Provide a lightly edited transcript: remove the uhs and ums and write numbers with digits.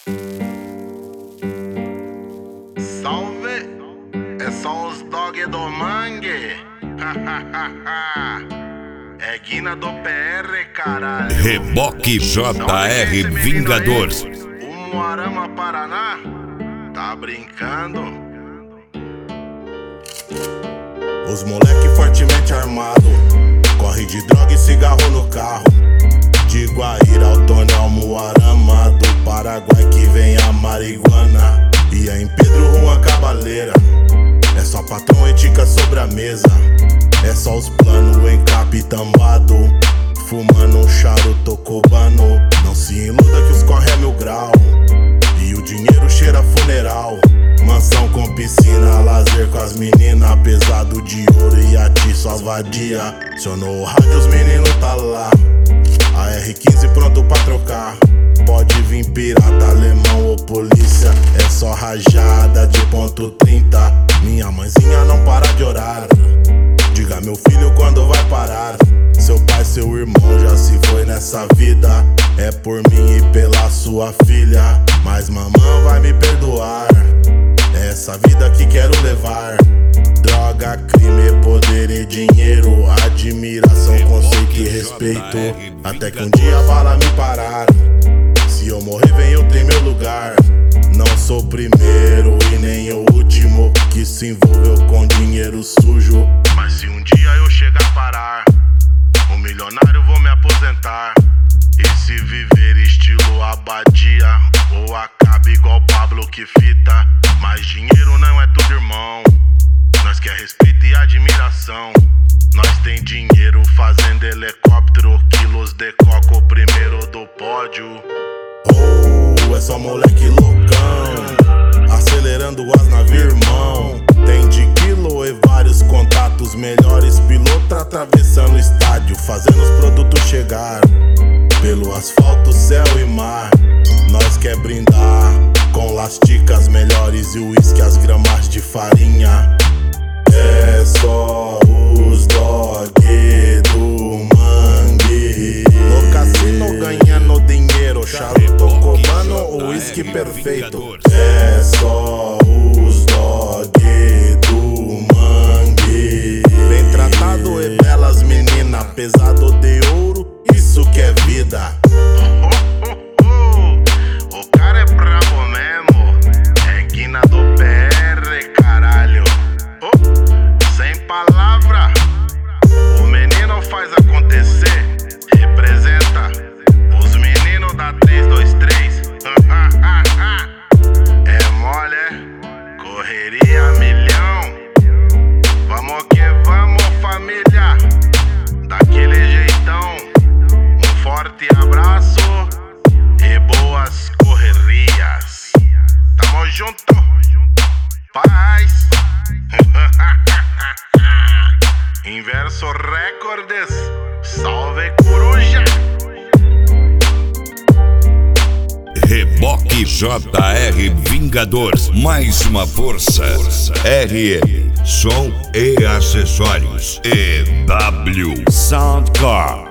Salve, é só os dog do mangue. É Guina do PR, caralho. Reboque JR Vingador. O Moarama, Paraná, tá brincando? Os moleque fortemente armado, corre de droga e cigarro no carro. De Guaíra ao Tonel, Moarama, do Paraguai que vem a marihuana. E é em Pedro Juan Cabaleira, é só patrão e tica sobre a mesa. É só os planos em capitambado, fumando um charuto cubano. Não se iluda que os corre é 1000 grau e o dinheiro cheira funeral. Mansão com piscina, lazer com as meninas, pesado de ouro e a ti só vadia. Acionou o rádio, os meninos tá lá, a R15 pronto pra trocar. Pode vir pirata, alemão ou polícia, é só rajada de ponto 30. Minha mãezinha não para de orar, diga meu filho quando vai parar. Seu pai, seu irmão já se foi nessa vida, é por mim e pela sua filha. Mas mamãe vai me perdoar, é essa vida que quero levar. Droga, crime, poder e dinheiro, admiração, conceito e respeito. Até que um dia a bala me parar, se eu morrer vem eu ter meu lugar. Não sou o primeiro e nem o último que se envolveu com dinheiro sujo. Mas se um dia eu chegar a parar, um milionário vou me aposentar. E se viver estilo Abadia, ou acaba igual Pablo que fita. Mas dinheiro não é tudo, irmão, nós quer respeito e admiração. Nós tem dinheiro fazendo helicóptero, quilos de coco primeiro do pódio. Oh, é só moleque loucão, acelerando as navios, irmão. Tem de quilo e vários contatos, melhores pilotos atravessando o estádio, fazendo os produtos chegar pelo asfalto, céu e mar. Nós quer brindar com lasticas melhores e uísque, as gramas de farinha. É só os dog do mangue, no cassino ganhando dinheiro, charuto cubano, o uísque perfeito. É só os dog do mangue, bem tratado e belas menina, pesado de ouro, isso que é vida. O cara é brabo mesmo, é Guina do PR, caralho. Sem palavra, o menino faz acontecer, representa os meninos da 323. É mole, correria milhão. Vamos que vamos, família, daquele jeitão. Um forte abraço e boas correrias. Tamo junto, paz. Inverso Recordes, salve coruja. Reboque JR Vingador, mais uma força. RM, som e acessórios. EW Soundcore.